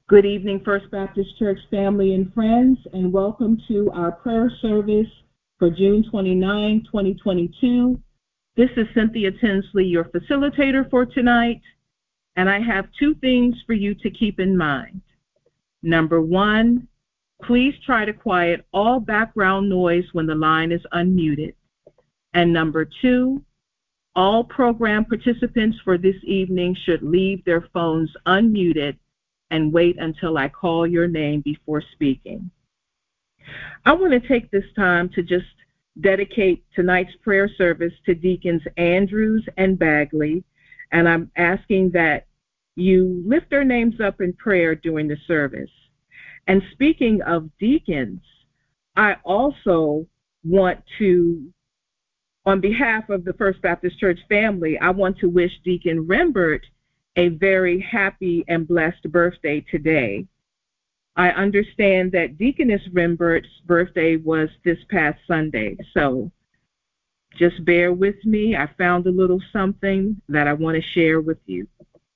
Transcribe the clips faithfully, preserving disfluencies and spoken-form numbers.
Good evening, First Baptist Church family and friends, and welcome to our prayer service for June twenty-ninth, twenty twenty-two. This is Cynthia Tinsley, your facilitator for tonight, and I have two things for you to keep in mind. Number one, please try to quiet all background noise when the line is unmuted. And number two, all program participants for this evening should leave their phones unmuted and wait until I call your name before speaking. I want to take this time to just dedicate tonight's prayer service to Deacons Andrews and Bagley, and I'm asking that you lift their names up in prayer during the service. And speaking of deacons, I also want to, on behalf of the First Baptist Church family, I want to wish Deacon Rembert a very happy and blessed birthday today. I understand that Deaconess Rembert's birthday was this past Sunday, so just bear with me. I found a little something that I want to share with you.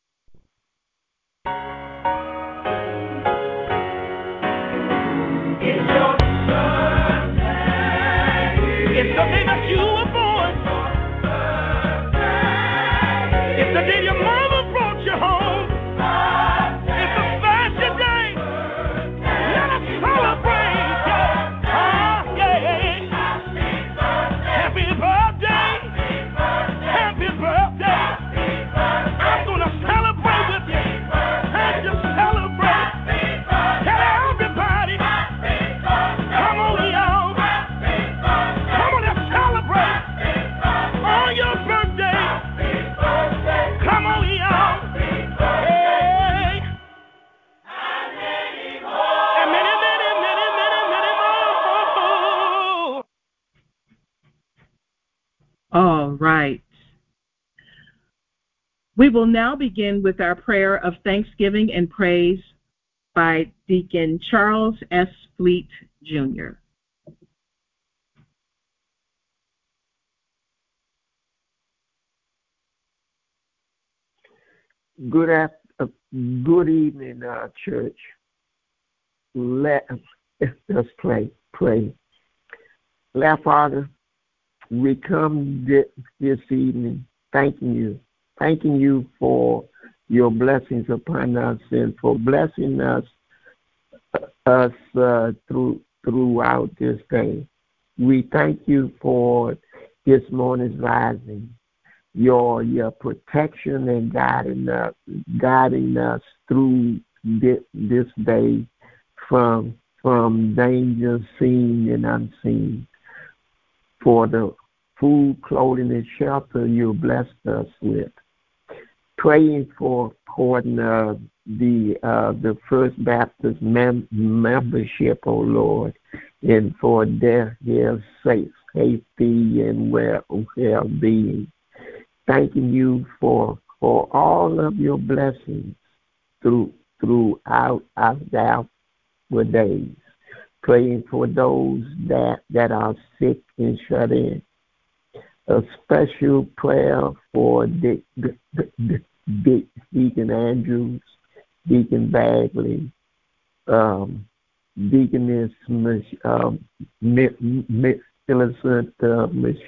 It's your birthday. It's the day that you were born. It's the day your mama brought you home. It's a special day. Let us celebrate. Yeah. Ah, yeah. Happy birthday. Happy birthday. I'm gonna celebrate with you. And just celebrate. Tell everybody. Come on, y'all. Come on and celebrate on your birthday. Come on, y'all. Hey. And many, many, many, many, many more. All right. We will now begin with our prayer of thanksgiving and praise by Deacon Charles S. Fleet, Junior Good after, uh, good evening, uh, church. Let us pray. Pray. Our Father, we come this evening thanking you, thanking you for your blessings upon us and for blessing us us uh, through throughout this day. We thank you for this morning's rising, your your protection and guiding us, guiding us through this, this day from from danger seen and unseen. For the food, clothing, and shelter you blessed us with. Praying for pardon uh, the uh, the First Baptist mem- membership, oh Lord, and for their, their safe, safety and well well-being. Thanking you for for all of your blessings through throughout our days. Praying for those that, that are sick and shut in. A special prayer for Dick, Dick, Dick, Dick, Deacon Andrews, Deacon Bagley, um, Deaconess um, Millicent uh,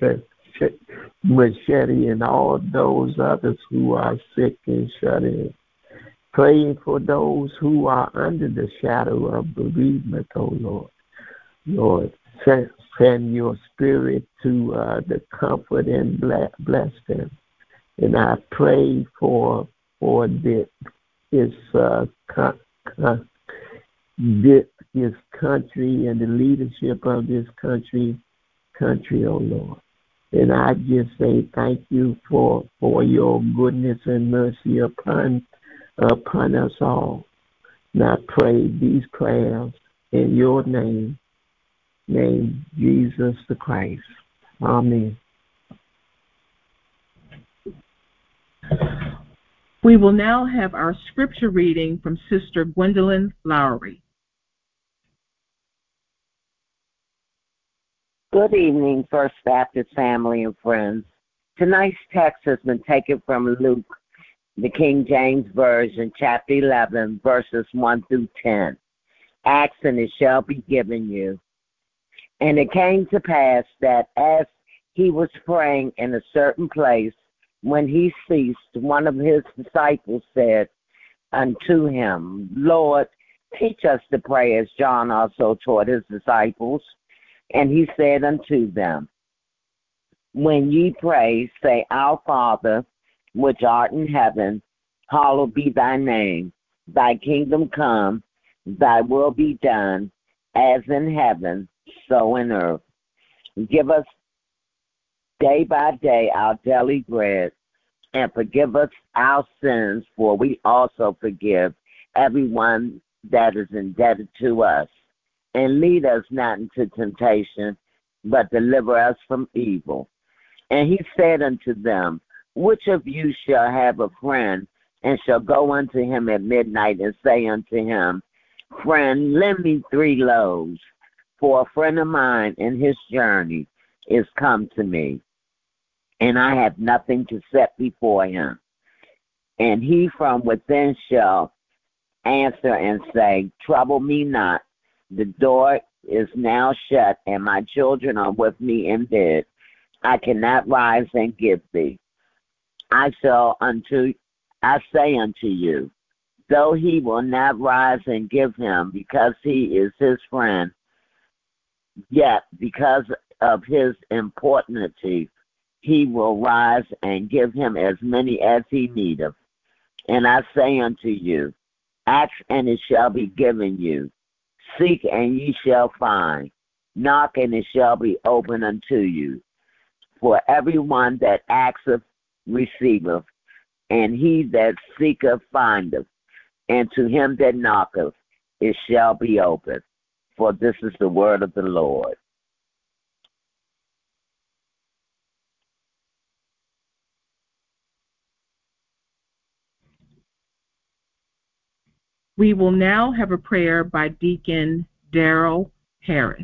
Machete, and all those others who are sick and shut in. Praying for those who are under the shadow of bereavement, oh Lord. Lord, send, send your spirit to uh, the comfort and bless, bless them. And I pray for for this this, uh, co- co- this this country and the leadership of this country, country, oh Lord. And I just say thank you for for your goodness and mercy upon upon us all. And I pray these prayers in your name, name Jesus the Christ. Amen. We will now have our scripture reading from Sister Gwendolyn Lowry. Good evening, First Baptist family and friends. Tonight's text has been taken from Luke the King James Version, chapter eleven, verses one through ten. Ask and it shall be given you. And it came to pass that as he was praying in a certain place, when he ceased, one of his disciples said unto him, Lord, teach us to pray as John also taught his disciples. And he said unto them, when ye pray, say, Our Father, which art in heaven, hallowed be thy name. Thy kingdom come, thy will be done, as in heaven, so in earth. Give us day by day our daily bread, and forgive us our sins, for we also forgive everyone that is indebted to us. And lead us not into temptation, but deliver us from evil. And he said unto them, which of you shall have a friend, and shall go unto him at midnight, and say unto him, Friend, lend me three loaves, for a friend of mine in his journey is come to me, and I have nothing to set before him. And he from within shall answer and say, Trouble me not, the door is now shut, and my children are with me in bed. I cannot rise and give thee. I shall unto I say unto you, though he will not rise and give him, because he is his friend, yet because of his importunity, he will rise and give him as many as he needeth. And I say unto you, ask and it shall be given you. Seek and ye shall find. Knock and it shall be opened unto you. For everyone that asketh receiveth, and he that seeketh findeth, and to him that knocketh it shall be opened. For this is the word of the Lord. We will now have a prayer by Deacon Darrell Harris.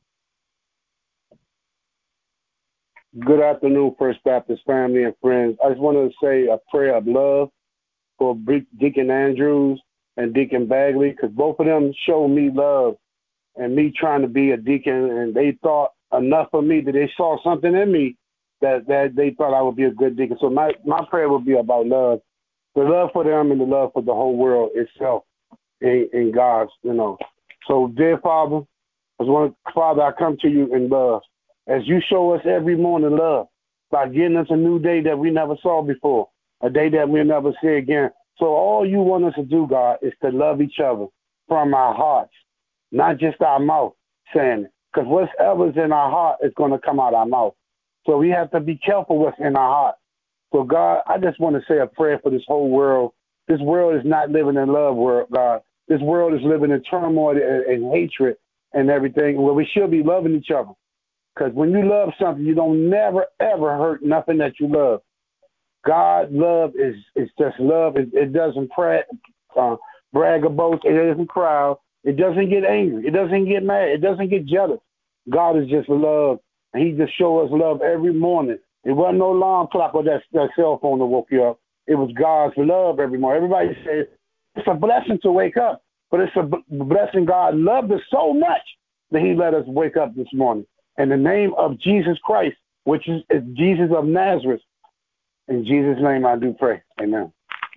Good afternoon, First Baptist family and friends. I just want to say a prayer of love for Deacon Andrews and Deacon Bagley, because both of them showed me love and me trying to be a deacon, and they thought enough of me that they saw something in me that, that they thought I would be a good deacon. So my, my prayer would be about love, the love for them and the love for the whole world itself in, in God's, you know. So, dear Father, I want Father, I come to you in love. As you show us every morning love by giving us a new day that we never saw before, a day that we'll never see again. So all you want us to do, God, is to love each other from our hearts, not just our mouth saying it. Because whatever's in our heart is going to come out our mouth. So we have to be careful what's in our heart. So, God, I just want to say a prayer for this whole world. This world is not living in love, world, God. This world is living in turmoil and, and hatred and everything, where we should be loving each other. Because when you love something, you don't never, ever hurt nothing that you love. God love is, is just love. It, it doesn't brag, uh, brag about, it doesn't cry, it doesn't get angry, it doesn't get mad, it doesn't get jealous. God is just love, and he just show us love every morning. It wasn't no alarm clock or that, that cell phone that woke you up. It was God's love every morning. Everybody says it's a blessing to wake up, but it's a b- blessing. God loved us so much that he let us wake up this morning. In the name of Jesus Christ, which is, is Jesus of Nazareth, in Jesus' name I do pray. Amen.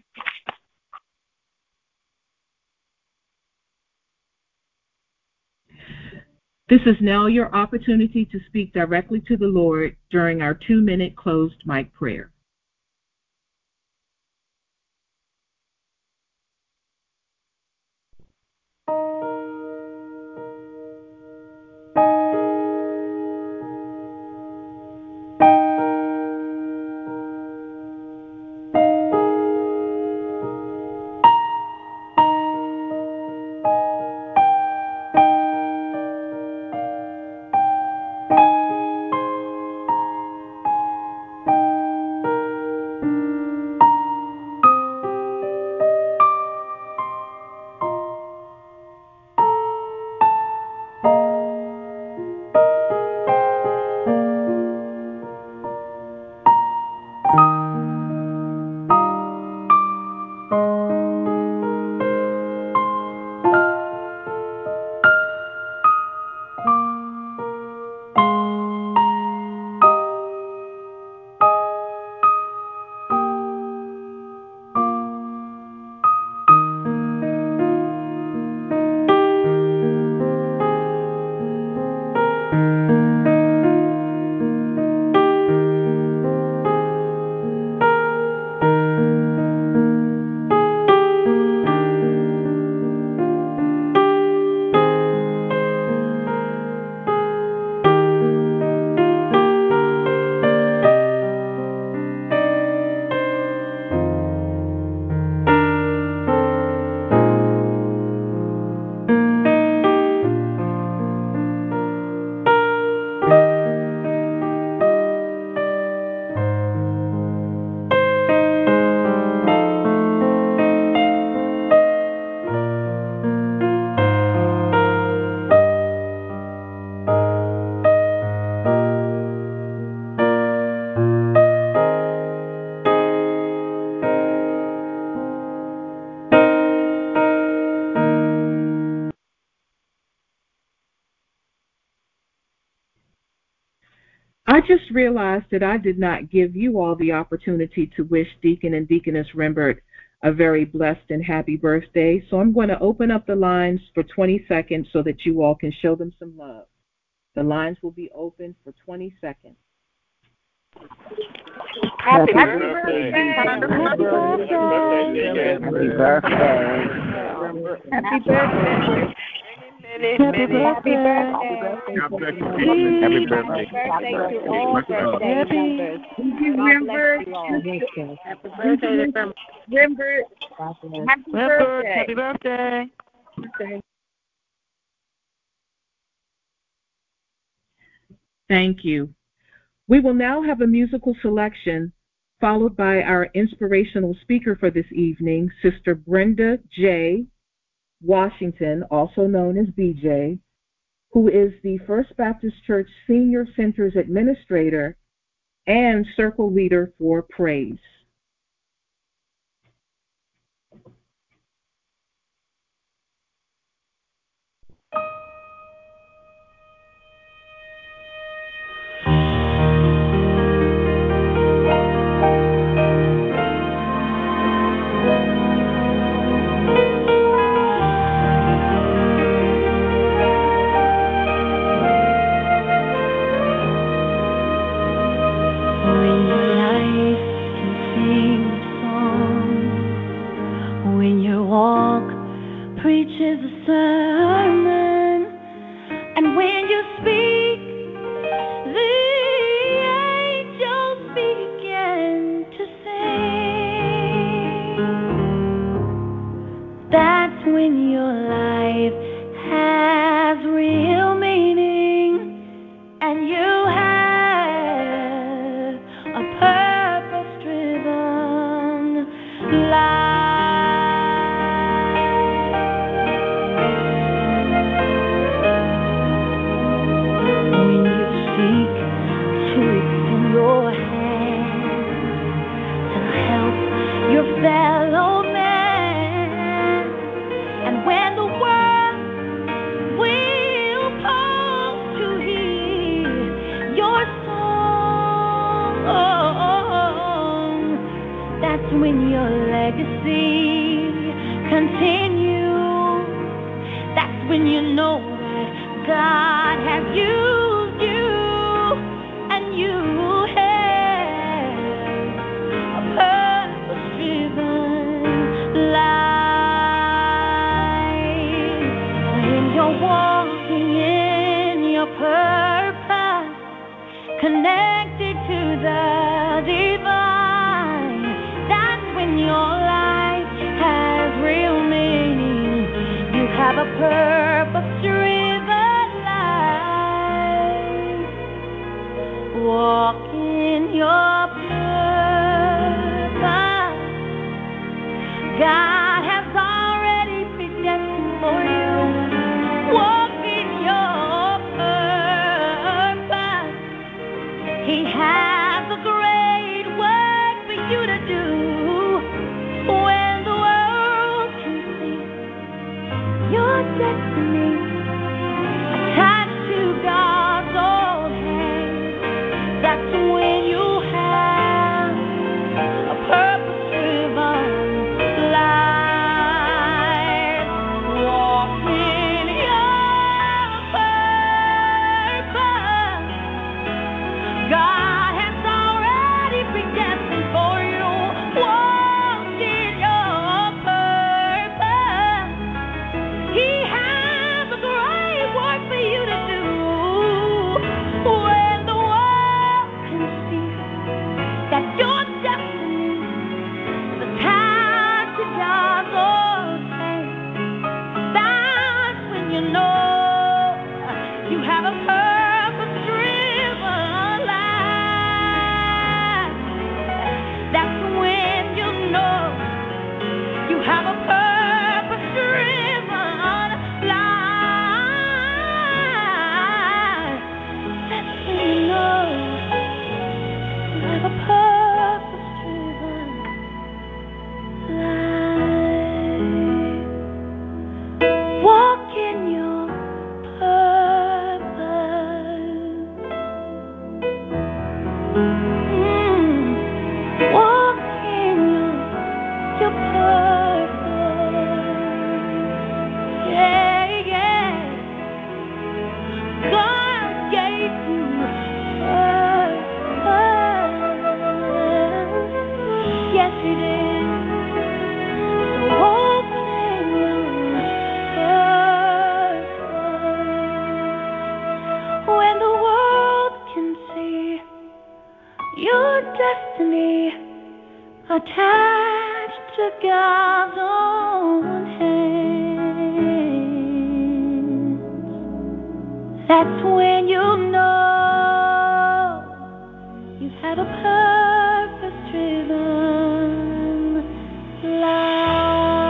This is now your opportunity to speak directly to the Lord during our two-minute closed mic prayer. I just realized that I did not give you all the opportunity to wish Deacon and Deaconess Rembert a very blessed and happy birthday. So I'm going to open up the lines for twenty seconds so that you all can show them some love. The lines will be open for twenty seconds. Happy, Happy birthday. birthday. Happy birthday. Happy birthday. Happy birthday. Many, many, Happy many. birthday. Happy birthday. Happy birthday. Happy birthday to all birthday members. God bless you all. Happy birthday, Rembert. Happy birthday. Happy birthday. Thank you. We will now have a musical selection followed by our inspirational speaker for this evening, Sister Brenda J. Washington, also known as B J, who is the First Baptist Church Senior Centers Administrator and Circle Leader for Praise. Preaches a sermon, and when you speak, the angels begin to sing. That's when your life has real meaning, and you have a purpose-driven life. Your fellow man, and when the world will pause to hear your song, that's when your legacy continues. That's when you know that God has used you, and you have a purpose-driven life. When you're walking in your purpose, connected to the divine, that's when your life has real meaning. You have a purpose-driven life. Walk in your purpose. God has already predestined for you. Walk in your purpose. He has a great work for you to do. When the world can see your destiny attached to God's own hand, that's when you have a purpose-driven life. Walk in your purpose. God has already predestined for you. Walk in your purpose. He has a great work for you to do. When the world can see that your destiny is attached to God's own hand, that's when you know you have a purpose-driven life. That's when you know you have a purpose-driven life. That's when you know you have a purpose-driven life. Walk in your purpose. attached to God's own hand. That's when you know you've had a purpose-driven life.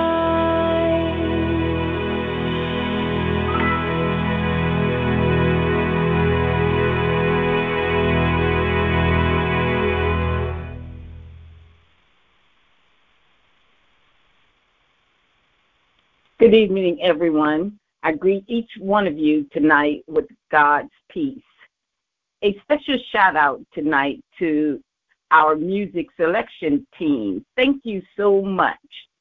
Good evening, everyone. I greet each one of you tonight with God's peace. A special shout out tonight to our music selection team. Thank you so much.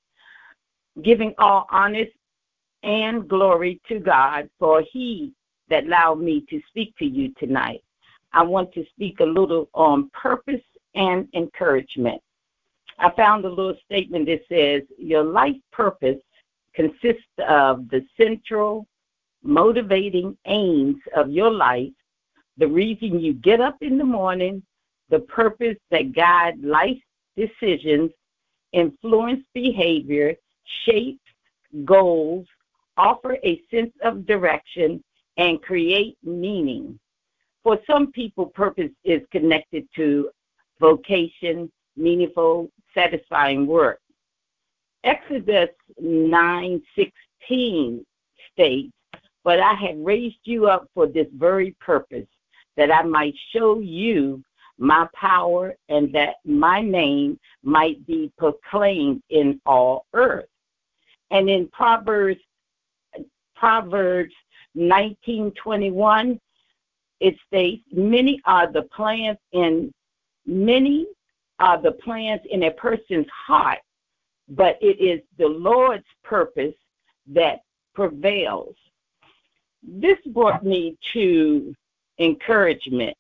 Giving all honor and glory to God, for He that allowed me to speak to you tonight. I want to speak a little on purpose and encouragement. I found a little statement that says, your life purpose consists of the central motivating aims of your life, the reason you get up in the morning, the purpose that guide life decisions, influence behavior, shape goals, offer a sense of direction, and create meaning. For some people, purpose is connected to vocation, meaningful, satisfying work. Exodus nine sixteen states, but I have raised you up for this very purpose, that I might show you my power and that my name might be proclaimed in all earth. And in Proverbs, Proverbs nineteen twenty-one, it states, many are the plans in many are the plans in a person's heart, but it is the Lord's purpose that prevails. This brought me to encouragement.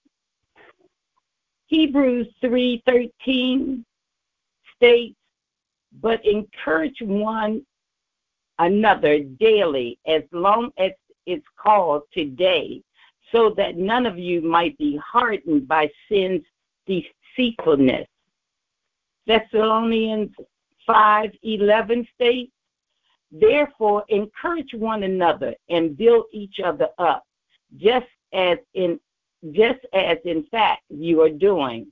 Hebrews three thirteen states, but encourage one another daily as long as it's called today, so that none of you might be hardened by sin's deceitfulness. Thessalonians five eleven states, therefore encourage one another and build each other up, just as in just as in fact you are doing.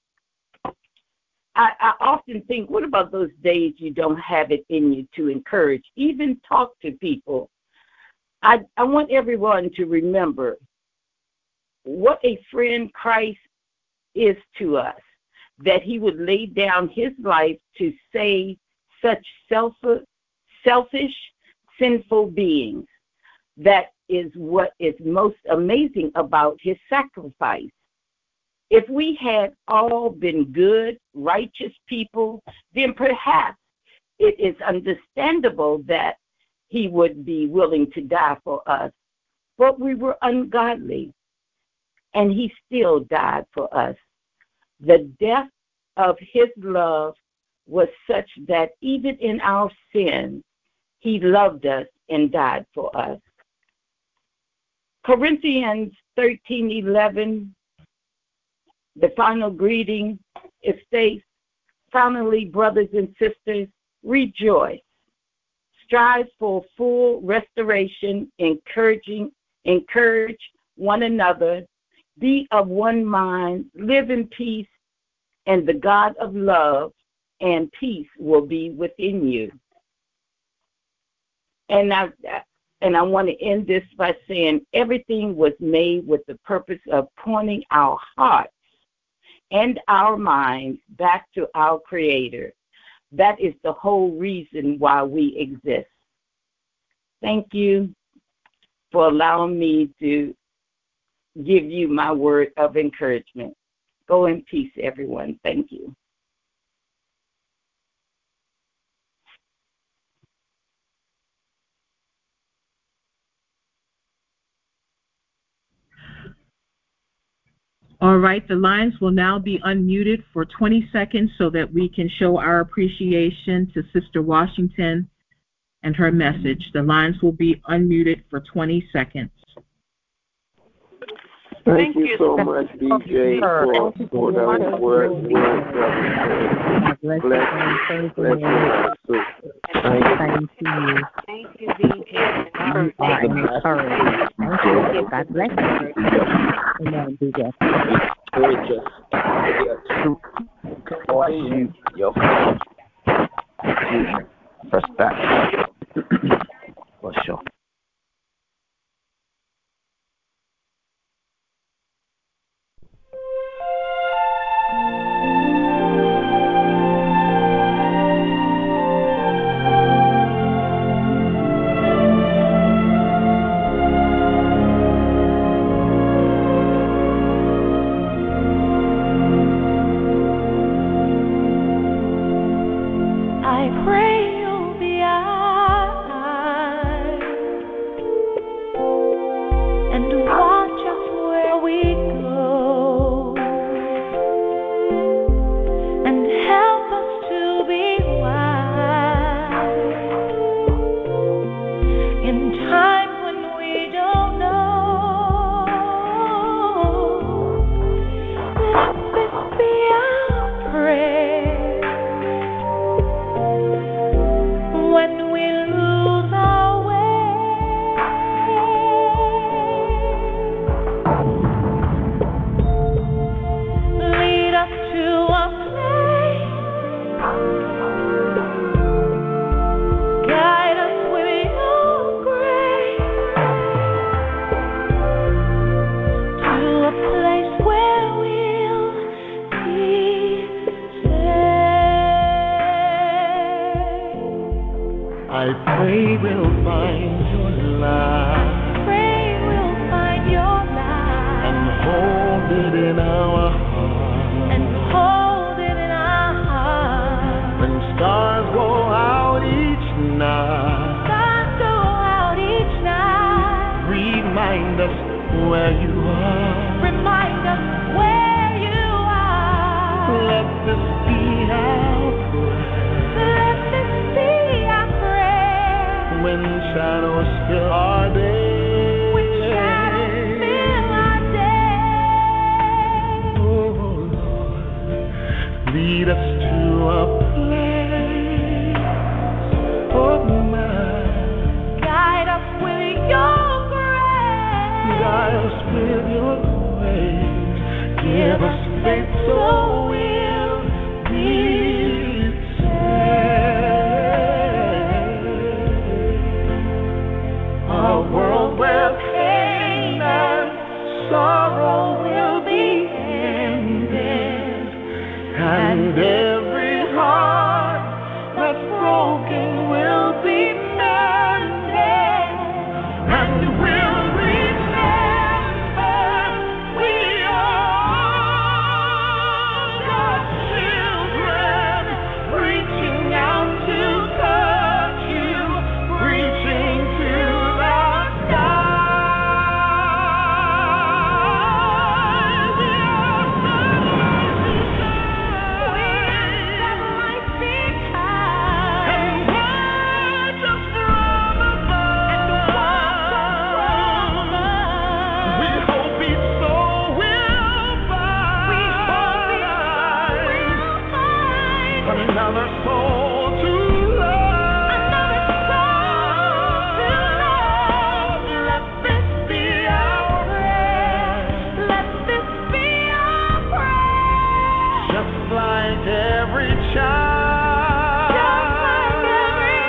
I, I often think, what about those days you don't have it in you to encourage, even talk to people? I, I want everyone to remember what a friend Christ is to us, that he would lay down his life to save such self, selfish, sinful beings. That is what is most amazing about his sacrifice. If we had all been good, righteous people, then perhaps it is understandable that he would be willing to die for us. But we were ungodly, and he still died for us. The depth of his love was such that even in our sin, he loved us and died for us. Corinthians thirteen eleven, the final greeting, it states, finally, brothers and sisters, rejoice. Strive for full restoration, encouraging, encourage one another, be of one mind, live in peace, and the God of love and peace will be within you. And I, and I want to end this by saying everything was made with the purpose of pointing our hearts and our minds back to our Creator. That is the whole reason why we exist. Thank you for allowing me to give you my word of encouragement. Go in peace, everyone. Thank you. All right, the lines will now be unmuted for twenty seconds so that we can show our appreciation to Sister Washington and her message. The lines will be unmuted for twenty seconds. Thank, Thank you you so so much, much. D J, for, for those words, words of encouragement. Bless Bless you and you, bless you, my sister. Thank you. thank you. Thank you, D J. You are an encouragement. Thank you. God bless you. Amen, D J. Encourage us. Your truth. Or you, your perspective. For sure. I pray you'll be eyes and watch us where we go and help us to be wise in times when we don't know. Let this be our prayer when we lose our way. Lead us to a place, guide us with your grace, to a place where we'll be safe. I pray we'll find your light Pray we'll find your light and hold it in our heart. and hold it in our hearts. When stars go out each night, Stars go out each night. remind us where you are. Remind us where you are. Let this be our prayer. Let this be our prayer. When shadows fill our day. When shadows fill our day. Oh Lord, lead us to a place of mine. Guide us with your grace. Guide us with your grace. Give us faith so we'll be saved. A world where pain and sorrow will be ended, and every heart that's broken will be mended, and we'll remember we are God's children, reaching out to touch you, reaching to the sky. We are sunlight behind. And watch us from above. We hope each soul will find another soul to love. Let this be our prayer. Let this be our prayer. Just like every child. Just like every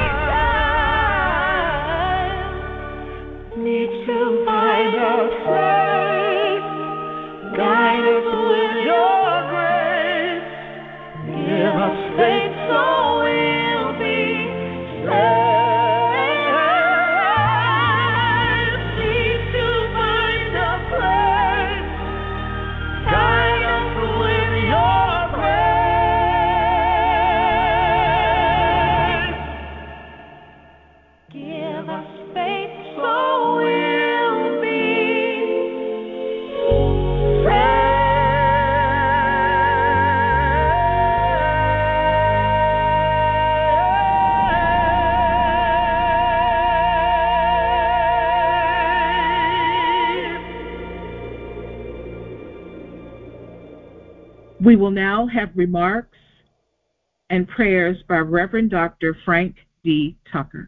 child. Need to find a place. Guide us with your grace. Give us faith so we'll be saved. Need to find a place. Guide us with your grace. Give us faith so we'll be saved. We will now have remarks and prayers by Reverend Doctor Frank D. Tucker.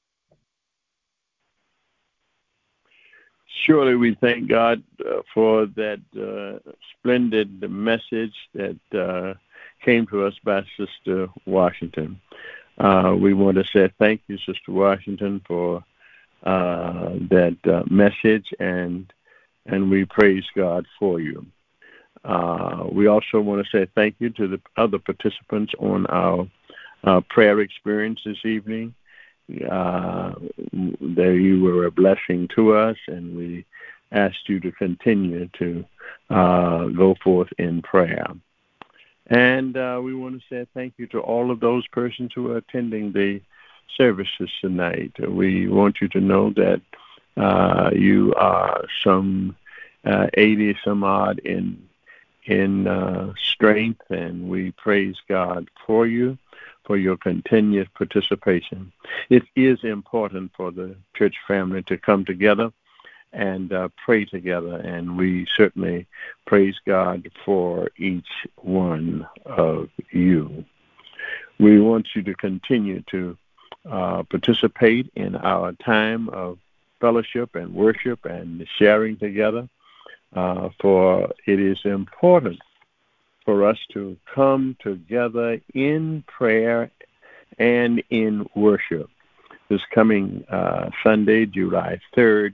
Surely we thank God uh, for that uh, splendid message that uh, came to us by Sister Washington. Uh, we want to say thank you, Sister Washington, for uh, that uh, message, and and we praise God for you. Uh, we also want to say thank you to the other participants on our uh, prayer experience this evening. Uh, that you were a blessing to us, and we asked you to continue to uh, go forth in prayer. And uh, we want to say thank you to all of those persons who are attending the services tonight. We want you to know that uh, you are some uh, eighty some odd in in uh, strength, and we praise God for you, for your continued participation. It is important for the church family to come together and uh, pray together, and we certainly praise God for each one of you. We want you to continue to uh, participate in our time of fellowship and worship and sharing together, uh, for it is important for us to come together in prayer and in worship. This coming uh, Sunday, July third,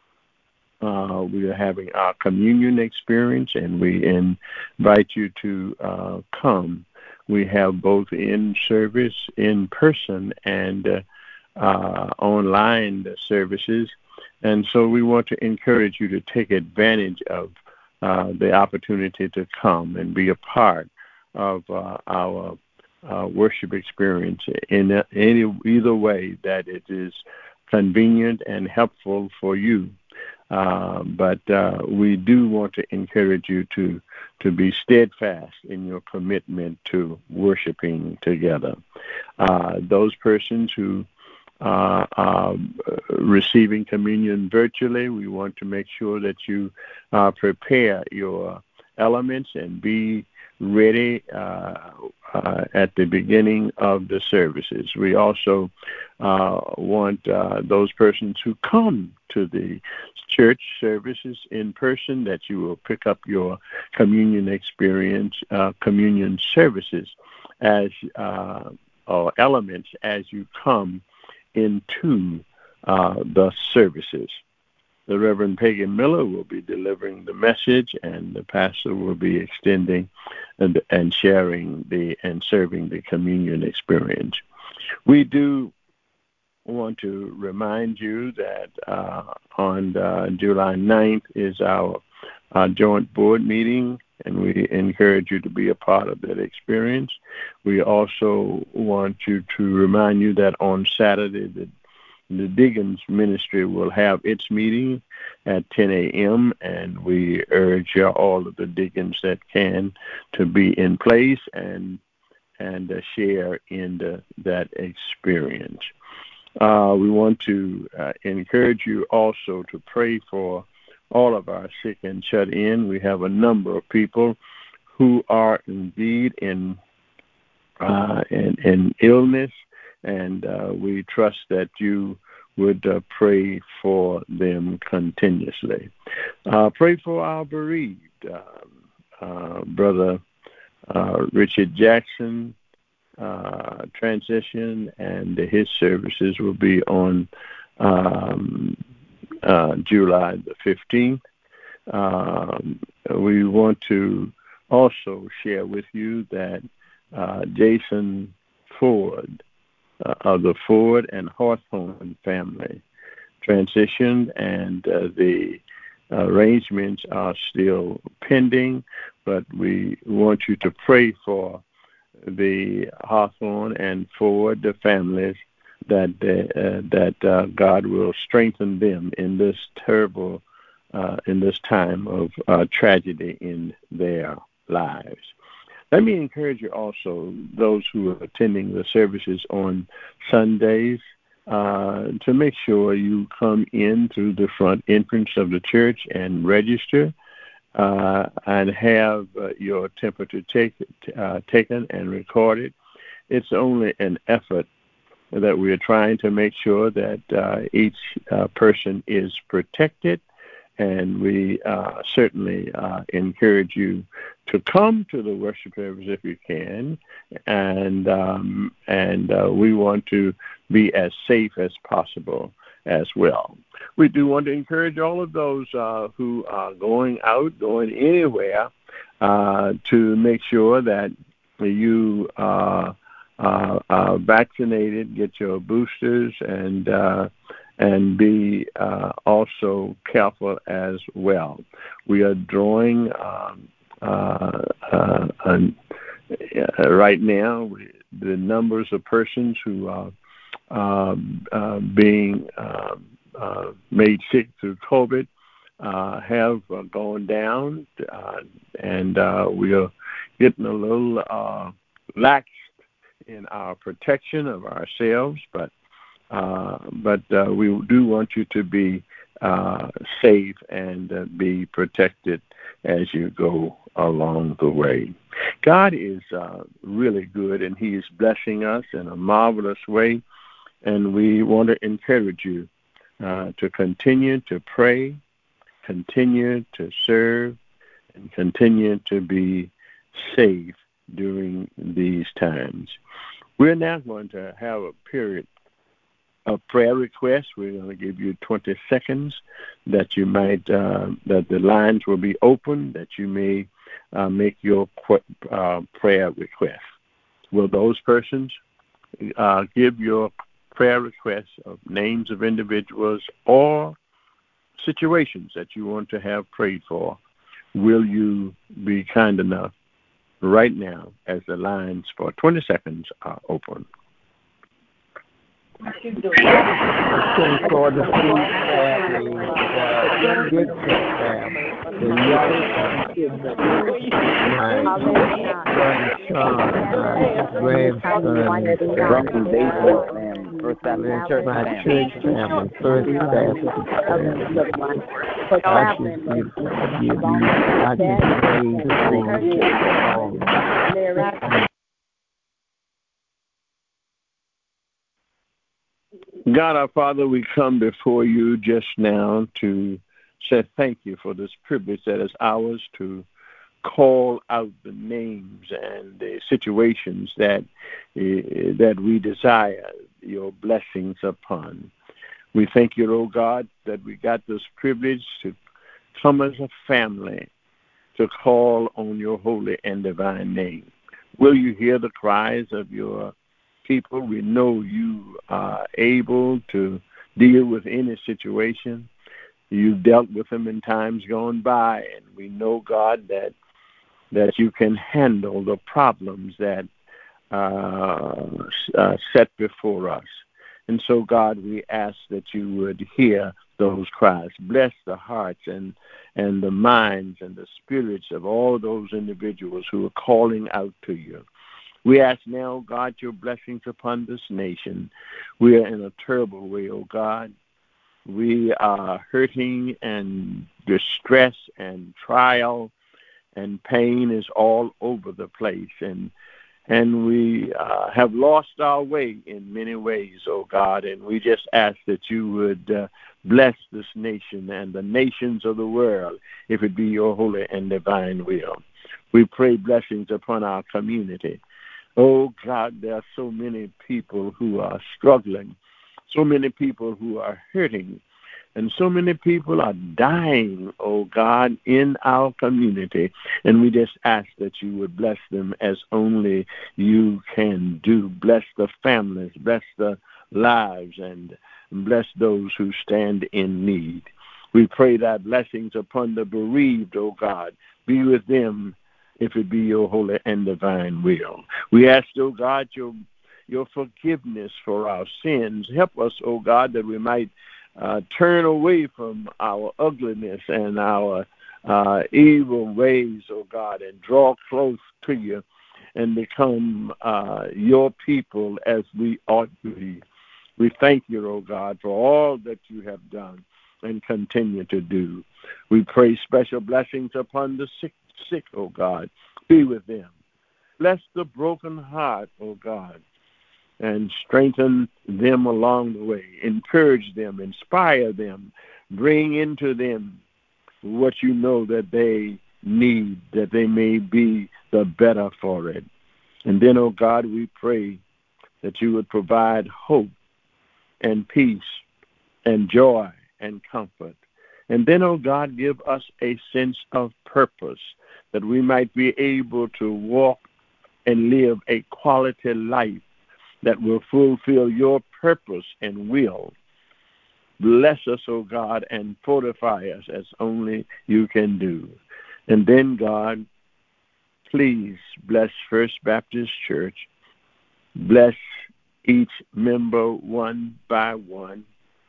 uh, we are having our communion experience, and we invite you to uh, come. We have both in service, in person, and uh, uh, online services, and so we want to encourage you to take advantage of Uh, the opportunity to come and be a part of uh, our uh, worship experience in any either way that it is convenient and helpful for you. Uh, but uh, we do want to encourage you to to be steadfast in your commitment to worshiping together. Uh, those persons who Uh, uh, receiving communion virtually, we want to make sure that you uh, prepare your elements and be ready uh, uh, at the beginning of the services. We also uh, want uh, those persons who come to the church services in person that you will pick up your communion experience, uh, communion services as uh, or elements as you come into uh, the services. The Reverend Peggy Miller will be delivering the message, and the pastor will be extending and, and sharing the and serving the communion experience. We do want to remind you that uh, on uh, July ninth is our uh, joint board meeting, and we encourage you to be a part of that experience. We also want you to remind you that on Saturday, the, the Diggins Ministry will have its meeting at ten a.m., and we urge all of the Diggins that can to be in place and and uh, share in the, that experience. Uh, we want to uh, encourage you also to pray for all of our sick and shut in. We have a number of people who are indeed in uh, in, in illness, and uh, we trust that you would uh, pray for them continuously. Uh, pray for our bereaved. Uh, uh, Brother uh, Richard Jackson uh, transition, and his services will be on um, uh, July the fifteenth. Um, we want to also share with you that uh, Jason Ford uh, of the Ford and Hawthorne family transitioned, and uh, the arrangements are still pending, but we want you to pray for the Hawthorne and Ford, the families, that uh, that uh, God will strengthen them in this terrible, uh, in this time of uh, tragedy in their lives. Let me encourage you also, those who are attending the services on Sundays, uh, to make sure you come in through the front entrance of the church and register. uh, and have uh, your temperature take, uh, taken and recorded. It's only an effort that we are trying to make sure that uh, each uh, person is protected, and we uh, certainly uh, encourage you to come to the worship service if you can, and um, and uh, we want to be as safe as possible as well. We do want to encourage all of those uh, who are going out, going anywhere, uh, to make sure that you uh, uh, are vaccinated, get your boosters, and uh, and be uh, also careful as well. We are drawing um, uh, uh, uh, right now we, the numbers of persons who are uh, uh, being uh, uh, made sick through COVID uh, have uh, gone down, uh, and uh, we are getting a little uh, lax in our protection of ourselves, but Uh, but uh, we do want you to be uh, safe and uh, be protected as you go along the way. God is uh, really good, and He is blessing us in a marvelous way, and we want to encourage you uh, to continue to pray, continue to serve, and continue to be safe during these times. We're now going to have a period a prayer request. We're going to give you twenty seconds that you might, uh, that the lines will be open, that you may uh, make your uh, prayer request. Will those persons uh, give your prayer requests of names of individuals or situations that you want to have prayed for? Will you be kind enough right now as the lines for twenty seconds are open? For the food family, the Gibson family, the young my son Sean, my grandson, Grumpy Basil family, First Baptist Church my family. church family, First Baptist family. I just give, give you, I just praise the Lord. God, our Father, we come before you just now to say thank you for this privilege that is ours to call out the names and the situations that uh, that we desire your blessings upon. We thank you, oh God, that we got this privilege to come as a family to call on your holy and divine name. Will you hear the cries of your people? We know you are able to deal with any situation. You've dealt with them in times gone by, and we know, God, that that you can handle the problems that uh, uh, set before us. And so, God, we ask that you would hear those cries. Bless the hearts and, and the minds and the spirits of all those individuals who are calling out to you. We ask now, God, your blessings upon this nation. We are in a terrible way, oh God. We are hurting, and distress and trial and pain is all over the place. And and we uh, have lost our way in many ways, oh God. And we just ask that you would uh, bless this nation and the nations of the world, if it be your holy and divine will. We pray blessings upon our community. Oh, God, there are so many people who are struggling, so many people who are hurting, and so many people are dying, oh, God, in our community. And we just ask that you would bless them as only you can do. Bless the families, bless the lives, and bless those who stand in need. We pray thy blessings upon the bereaved, oh, God. Be with them, if it be your holy and divine will. We ask, oh God, your your forgiveness for our sins. Help us, oh God, that we might uh, turn away from our ugliness and our uh, evil ways, oh God, and draw close to you and become uh, your people as we ought to be. We thank you, oh God, for all that you have done. and continue to do. We pray special blessings upon the sick, sick, oh God. Be with them. Bless the broken heart, oh God, and strengthen them along the way. Encourage them, inspire them, bring into them what you know that they need, that they may be the better for it. And then, oh God, we pray that you would provide hope and peace and joy and comfort. And then, oh God, give us a sense of purpose that we might be able to walk and live a quality life that will fulfill your purpose and will. Bless us, O God, and fortify us as only you can do. And then, God, please bless First Baptist Church. Bless each member one by one.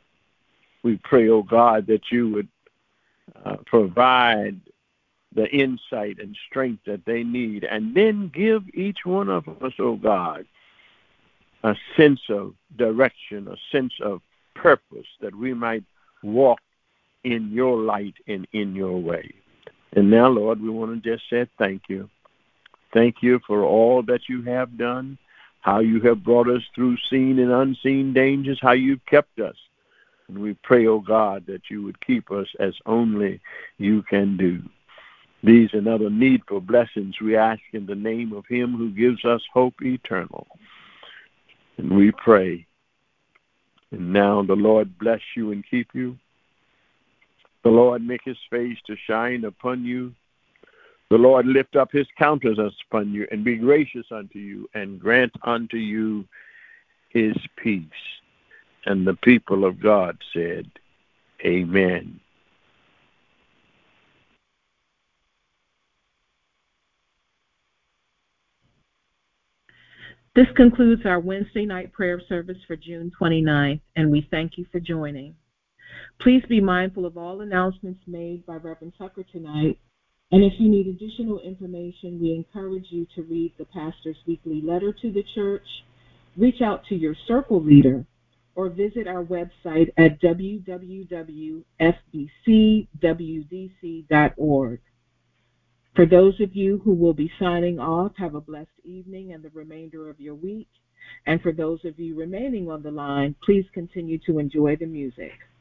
We pray, O God, that you would uh, provide the insight and strength that they need, and then give each one of us, O God, a sense of direction, a sense of purpose, that we might walk in your light and in your way. And now, Lord, we want to just say thank you. Thank you for all that you have done, how you have brought us through seen and unseen dangers, how you've kept us. And we pray, oh God, that you would keep us as only you can do. These and other needful blessings we ask in the name of him who gives us hope eternal. And we pray. And now the Lord bless you and keep you. The Lord make his face to shine upon you. The Lord lift up his countenance upon you and be gracious unto you and grant unto you his peace. And the people of God said, Amen. This concludes our Wednesday night prayer service for June twenty-ninth, and we thank you for joining. Please be mindful of all announcements made by Reverend Tucker tonight, and if you need additional information, we encourage you to read the pastor's weekly letter to the church, reach out to your circle leader, or visit our website at w w w dot f b c w d c dot org. For those of you who will be signing off, have a blessed evening and the remainder of your week. And for those of you remaining on the line, please continue to enjoy the music.